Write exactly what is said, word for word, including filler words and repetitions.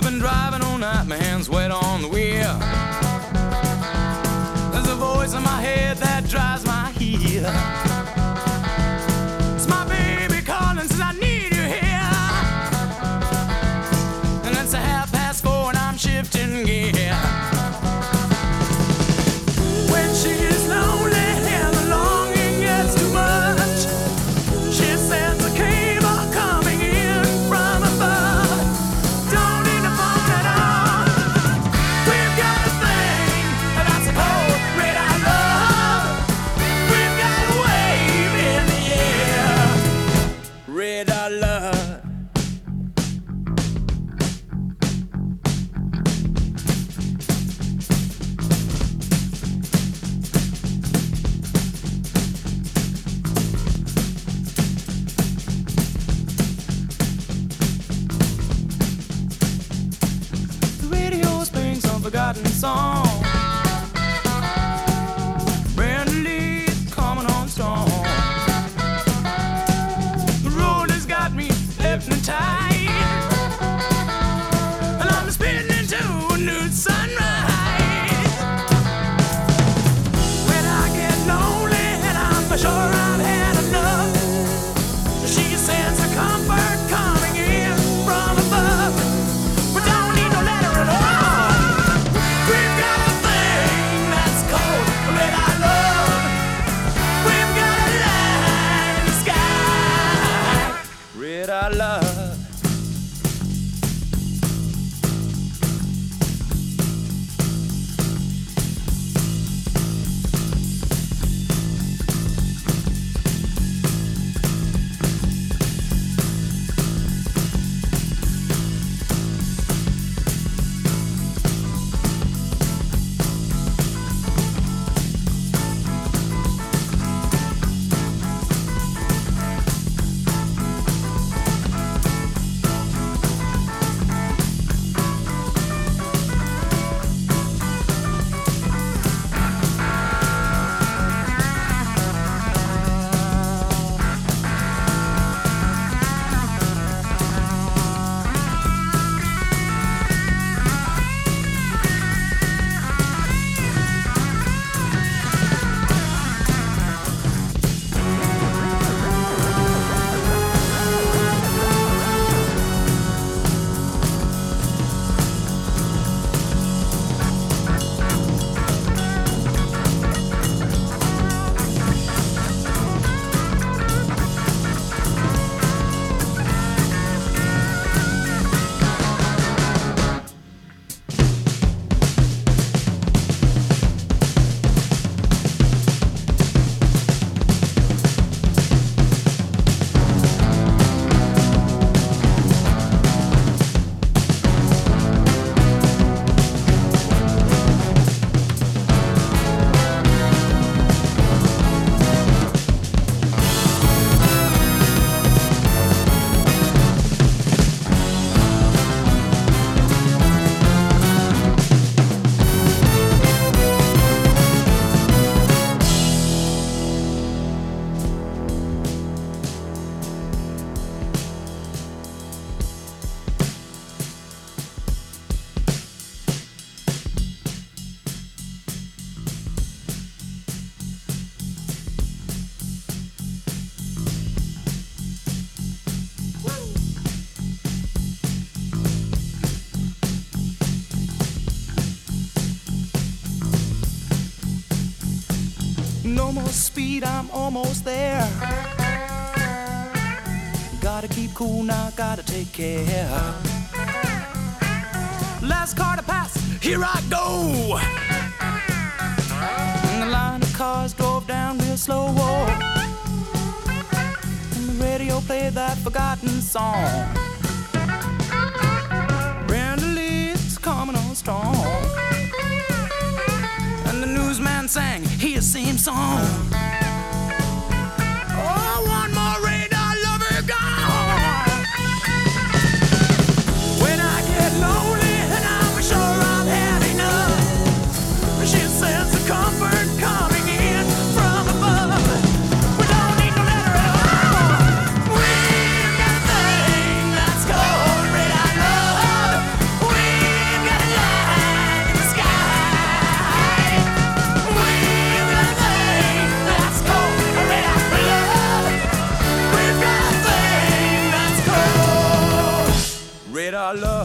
been driving all night, my hands wet on the wheel. There's a voice in my head that drives my heel. It's my baby calling, says I need you here. And it's a half past four and I'm shifting gear. When she's lonely and the longing gets too much, she sends a cable coming in from above. Don't need a phone at all. We've got a thing that's a cold red I love. We've got a wave in the air. Red I love. Forgotten song. Brand new leaves coming on strong. The road has got me hypnotized, and I'm spinning into a new sunrise. When I get lonely and I'm sure I've had enough, she sends a comfort coming in from above. We don't need no letter at all. I love. No more speed, I'm almost there. Gotta keep cool now, gotta take care. Last car to pass, here I go. And the line of cars drove down real slow. And the radio played that forgotten song. Brand new leaves coming on strong. And the newsman sang his same song. Oh, one more radar lover gone. When I get lonely and I'm sure I've had enough, she sends a comfort coming in from above. We don't need no letter at all. We've got a thing that's called red I love. We our love.